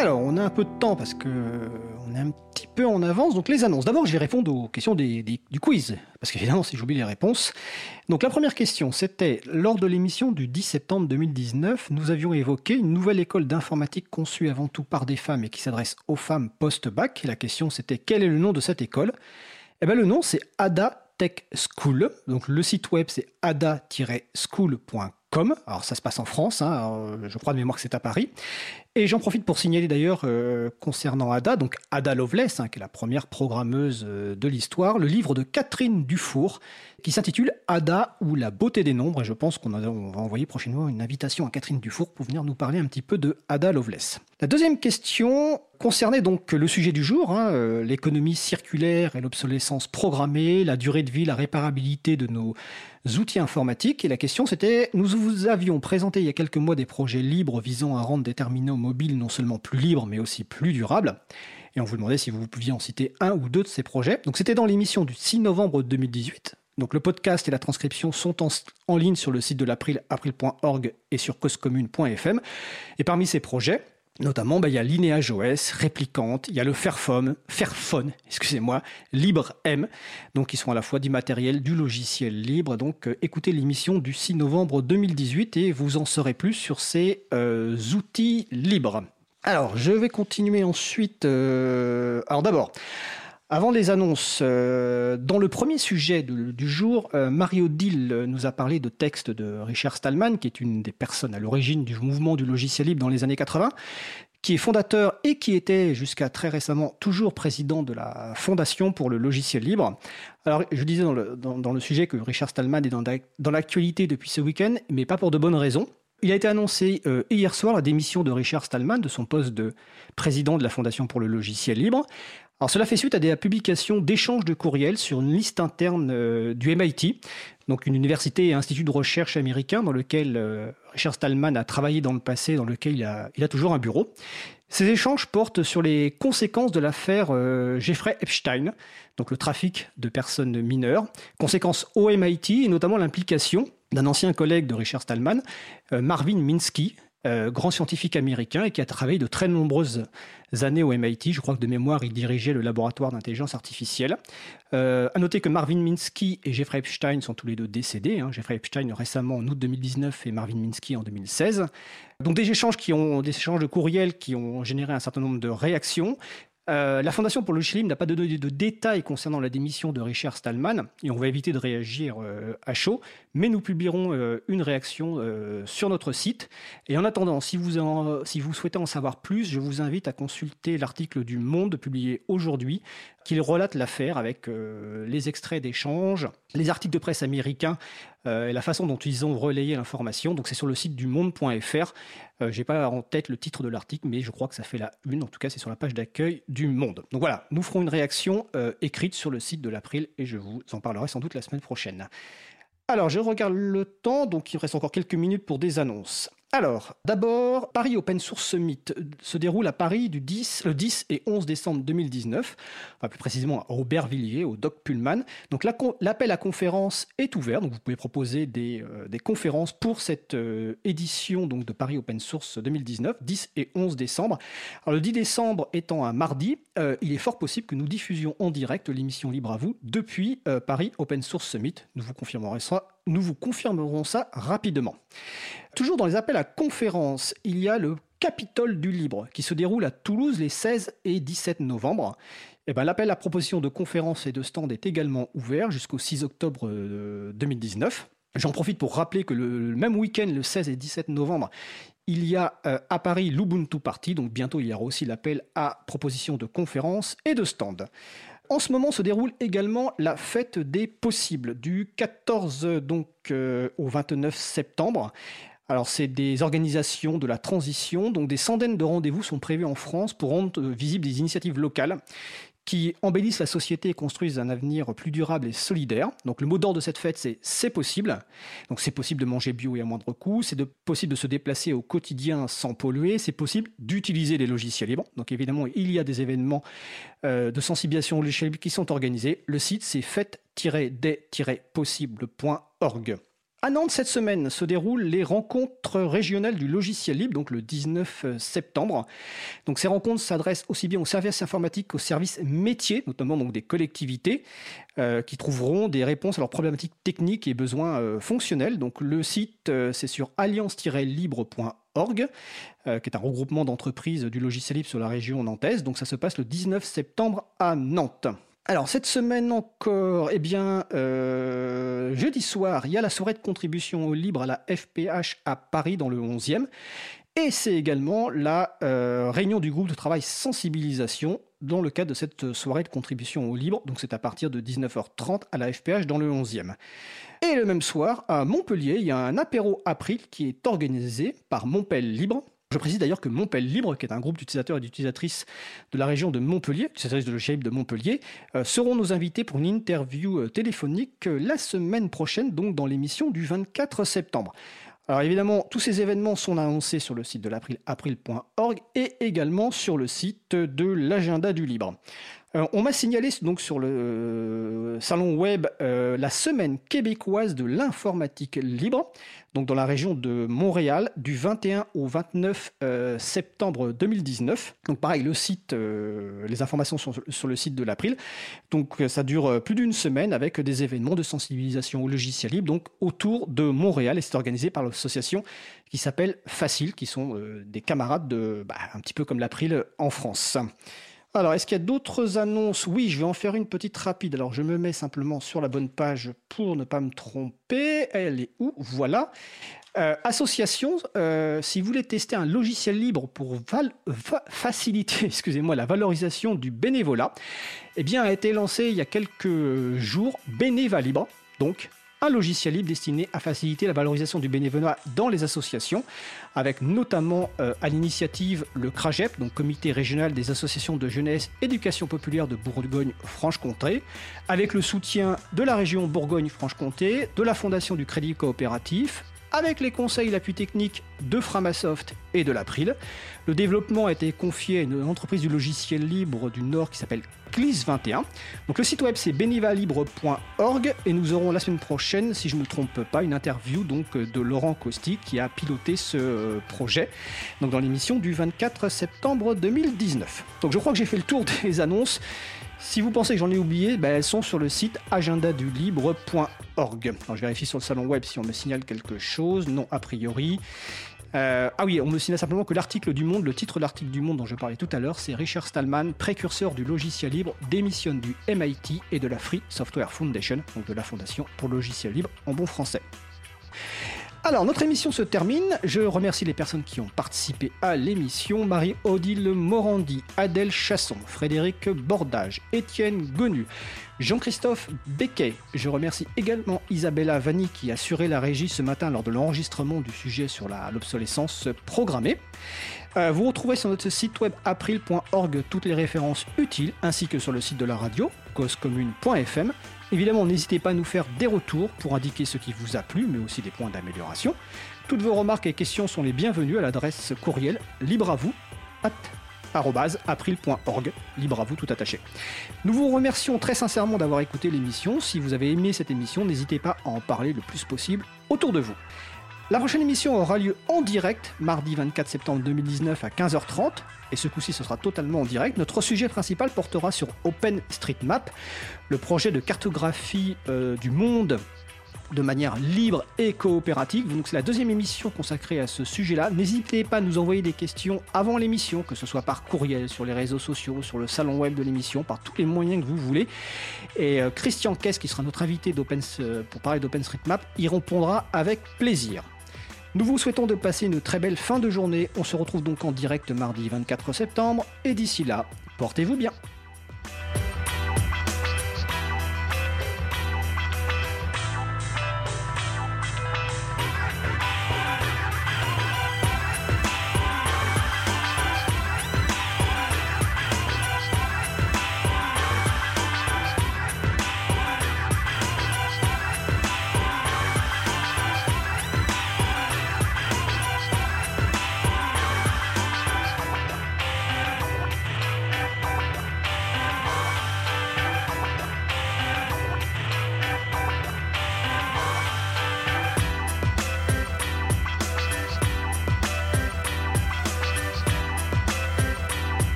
Alors, on a un peu de temps parce que on est un petit peu en avance. Donc, les annonces. D'abord, je vais répondre aux questions du quiz. Parce qu'évidemment, si j'oublie les réponses. Donc, la première question, c'était lors de l'émission du 10 septembre 2019, nous avions évoqué une nouvelle école d'informatique conçue avant tout par des femmes et qui s'adresse aux femmes post-bac. Et la question, c'était quel est le nom de cette école? Eh bien, le nom, c'est Ada Tech School. Donc, le site web, c'est ada-school.com. Alors, ça se passe en France. Je crois de mémoire que c'est à Paris. Et j'en profite pour signaler d'ailleurs, concernant Ada, donc Ada Lovelace, qui est la première programmeuse de l'histoire, le livre de Catherine Dufour, qui s'intitule Ada ou la beauté des nombres. Et je pense qu'on va envoyer prochainement une invitation à Catherine Dufour pour venir nous parler un petit peu de Ada Lovelace. La deuxième question concernait donc le sujet du jour, l'économie circulaire et l'obsolescence programmée, la durée de vie, la réparabilité de nos outils informatiques. Et la question c'était, nous vous avions présenté il y a quelques mois des projets libres visant à rendre des terminaux mobiles non seulement plus libres mais aussi plus durables. Et on vous demandait si vous pouviez en citer un ou deux de ces projets. Donc c'était dans l'émission du 6 novembre 2018. Donc le podcast et la transcription sont en ligne sur le site de l'April, april.org et sur causecommune.fm. Et parmi ces projets, notamment, il y a Lineage OS, Réplicante, il y a le Fairphone, LibreM, donc qui sont à la fois du matériel, du logiciel libre. Donc écoutez l'émission du 6 novembre 2018 et vous en saurez plus sur ces outils libres. Alors, je vais continuer ensuite. Alors d'abord, avant les annonces, dans le premier sujet du jour, Marie-Odile nous a parlé de textes de Richard Stallman, qui est une des personnes à l'origine du mouvement du logiciel libre dans les années 80, qui est fondateur et qui était jusqu'à très récemment toujours président de la Fondation pour le logiciel libre. Alors, je disais dans le sujet que Richard Stallman est dans l'actualité depuis ce week-end, mais pas pour de bonnes raisons. Il a été annoncé hier soir la démission de Richard Stallman de son poste de président de la Fondation pour le logiciel libre. Alors, cela fait suite à des publications d'échanges de courriels sur une liste interne du MIT, donc une université et institut de recherche américain dans lequel Richard Stallman a travaillé dans le passé, dans lequel il a toujours un bureau. Ces échanges portent sur les conséquences de l'affaire Jeffrey Epstein, donc le trafic de personnes mineures, conséquences au MIT et notamment l'implication d'un ancien collègue de Richard Stallman, Marvin Minsky, grand scientifique américain et qui a travaillé de très nombreuses années au MIT. Je crois que de mémoire, il dirigeait le laboratoire d'intelligence artificielle. À noter que Marvin Minsky et Jeffrey Epstein sont tous les deux décédés. Jeffrey Epstein récemment en août 2019 et Marvin Minsky en 2016. Donc des échanges de courriels qui ont généré un certain nombre de réactions. La Fondation pour le logiciel libre n'a pas donné de détails concernant la démission de Richard Stallman et on va éviter de réagir à chaud, mais nous publierons une réaction sur notre site. Et en attendant, si vous souhaitez en savoir plus, je vous invite à consulter l'article du Monde publié aujourd'hui qui relate l'affaire avec les extraits d'échanges, les articles de presse américains et la façon dont ils ont relayé l'information. Donc c'est sur le site du monde.fr. J'ai pas en tête le titre de l'article, mais je crois que ça fait la une. En tout cas, c'est sur la page d'accueil du Monde. Donc voilà, nous ferons une réaction écrite sur le site de l'April et je vous en parlerai sans doute la semaine prochaine. Alors, je regarde le temps, donc il reste encore quelques minutes pour des annonces. Alors, d'abord, Paris Open Source Summit se déroule à Paris le 10 et 11 décembre 2019, enfin plus précisément à Aubervilliers, au Doc Pullman. Donc l'appel à conférence est ouvert, donc vous pouvez proposer des conférences pour cette édition donc, de Paris Open Source 2019, 10 et 11 décembre. Alors le 10 décembre étant un mardi, il est fort possible que nous diffusions en direct l'émission Libre à vous depuis Paris Open Source Summit. Nous vous confirmerons ça rapidement. Toujours dans les appels à conférences, il y a le Capitole du Libre qui se déroule à Toulouse les 16 et 17 novembre. L'appel à proposition de conférences et de stands est également ouvert jusqu'au 6 octobre 2019. J'en profite pour rappeler que le même week-end, le 16 et 17 novembre, il y a à Paris l'Ubuntu Party, donc bientôt il y aura aussi l'appel à proposition de conférences et de stands. En ce moment se déroule également la fête des possibles du 14 au 29 septembre. Alors c'est des organisations de la transition, donc des centaines de rendez-vous sont prévus en France pour rendre visibles des initiatives locales qui embellissent la société et construisent un avenir plus durable et solidaire. Donc le mot d'ordre de cette fête, c'est possible. Donc c'est possible de manger bio et à moindre coût, possible de se déplacer au quotidien sans polluer, c'est possible d'utiliser les logiciels libres. Donc évidemment, il y a des événements de sensibilisation aux logiciels libres qui sont organisés. Le site, c'est fête-des-possibles.org. À Nantes, cette semaine, se déroulent les rencontres régionales du logiciel libre, donc le 19 septembre. Donc, ces rencontres s'adressent aussi bien aux services informatiques qu'aux services métiers, notamment donc des collectivités, qui trouveront des réponses à leurs problématiques techniques et besoins fonctionnels. Donc, le site, c'est sur alliance-libre.org, qui est un regroupement d'entreprises du logiciel libre sur la région nantaise. Donc, ça se passe le 19 septembre à Nantes. Alors, cette semaine encore, jeudi soir, il y a la soirée de contribution au libre à la FPH à Paris, dans le 11e. Et c'est également la réunion du groupe de travail sensibilisation dans le cadre de cette soirée de contribution au libre. Donc, c'est à partir de 19h30 à la FPH dans le 11e. Et le même soir, à Montpellier, il y a un apéro April qui est organisé par Montpel Libre. Je précise d'ailleurs que Montpel Libre, qui est un groupe d'utilisateurs et d'utilisatrices de la région de Montpellier, utilisatrices de logiciel libre de Montpellier, seront nos invités pour une interview téléphonique la semaine prochaine, donc dans l'émission du 24 septembre. Alors évidemment, tous ces événements sont annoncés sur le site de l'April, april.org, et également sur le site de l'Agenda du Libre. On m'a signalé donc sur le salon web la semaine québécoise de l'informatique libre, donc dans la région de Montréal, du 21 au 29 septembre 2019. Donc pareil, le site, les informations sont sur le site de l'April. Donc ça dure plus d'une semaine avec des événements de sensibilisation au logiciel libre, donc autour de Montréal, et c'est organisé par l'association qui s'appelle Facile, qui sont des camarades de, un petit peu comme l'April en France. Alors, est-ce qu'il y a d'autres annonces ? Oui, je vais en faire une petite rapide. Alors, je me mets simplement sur la bonne page pour ne pas me tromper. Elle est où ? Voilà. Association, si vous voulez tester un logiciel libre pour faciliter la valorisation du bénévolat, a été lancé il y a quelques jours Bénéva Libre, donc un logiciel libre destiné à faciliter la valorisation du bénévolat dans les associations, avec notamment à l'initiative le CRAGEP, donc Comité régional des associations de jeunesse éducation populaire de Bourgogne-Franche-Comté, avec le soutien de la région Bourgogne-Franche-Comté, de la Fondation du Crédit Coopératif, avec les conseils et l'appui technique de Framasoft et de l'April. Le développement a été confié à une entreprise du logiciel libre du Nord qui s'appelle Clis21. Donc le site web c'est benevalibre.org, et nous aurons la semaine prochaine, si je ne me trompe pas, une interview donc de Laurent Costi qui a piloté ce projet, donc dans l'émission du 24 septembre 2019. Donc je crois que j'ai fait le tour des annonces. Si vous pensez que j'en ai oublié, elles sont sur le site agendadulibre.org. Alors, je vérifie sur le salon web si on me signale quelque chose. Non, a priori. On me signale simplement que l'article du Monde, le titre de l'article du Monde dont je parlais tout à l'heure, c'est Richard Stallman, précurseur du logiciel libre, démissionne du MIT et de la Free Software Foundation, donc de la Fondation pour le logiciel libre en bon français. Alors, notre émission se termine. Je remercie les personnes qui ont participé à l'émission. Marie-Odile Morandi, Adèle Chasson, Frédéric Bordage, Étienne Gonu, Jean-Christophe Becquet. Je remercie également Isabella Vanni qui a assuré la régie ce matin lors de l'enregistrement du sujet sur l'obsolescence programmée. Vous retrouvez sur notre site web april.org toutes les références utiles, ainsi que sur le site de la radio, causecommune.fm. Évidemment, n'hésitez pas à nous faire des retours pour indiquer ce qui vous a plu, mais aussi des points d'amélioration. Toutes vos remarques et questions sont les bienvenues à l'adresse courriel libreavou@april.org, libre à vous tout attaché. Nous vous remercions très sincèrement d'avoir écouté l'émission. Si vous avez aimé cette émission, n'hésitez pas à en parler le plus possible autour de vous. La prochaine émission aura lieu en direct, mardi 24 septembre 2019 à 15h30, et ce coup-ci ce sera totalement en direct. Notre sujet principal portera sur OpenStreetMap, le projet de cartographie du monde de manière libre et coopérative. Donc c'est la deuxième émission consacrée à ce sujet-là. N'hésitez pas à nous envoyer des questions avant l'émission, que ce soit par courriel, sur les réseaux sociaux, sur le salon web de l'émission, par tous les moyens que vous voulez. Et Christian Kess, qui sera notre invité pour parler d'OpenStreetMap, y répondra avec plaisir. Nous vous souhaitons de passer une très belle fin de journée. On se retrouve donc en direct mardi 24 septembre. Et d'ici là, portez-vous bien.